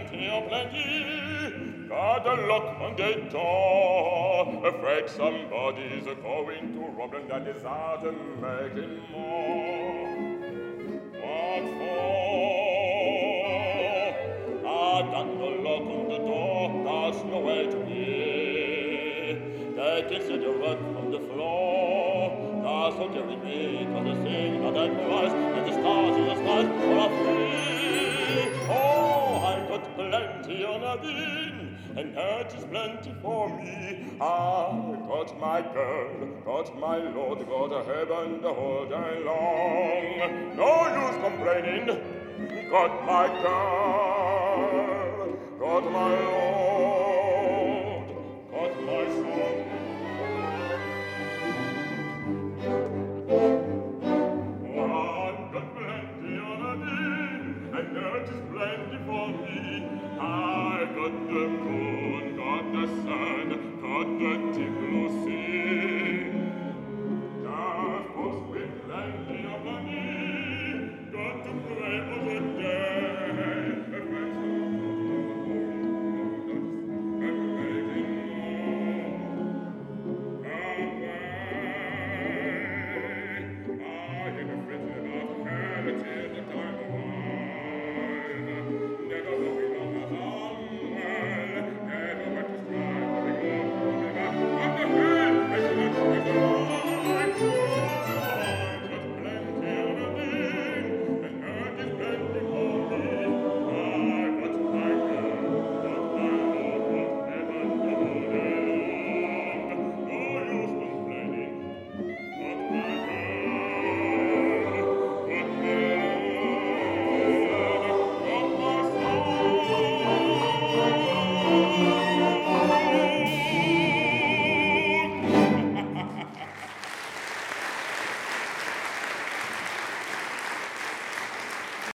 plenty. Got a lock on the door. Afraid somebody's going to rob and that is out and making more. What for? I got no lock on the door. There's no way to be. They consider it from the floor. That's what you repeat for the thing that I rise. And the stars all are free. Oh, I got plenty on a bean, and that is plenty for me. I got my girl, got my lord, got a heaven the whole day long. No use complaining. Got my girl, got my lord.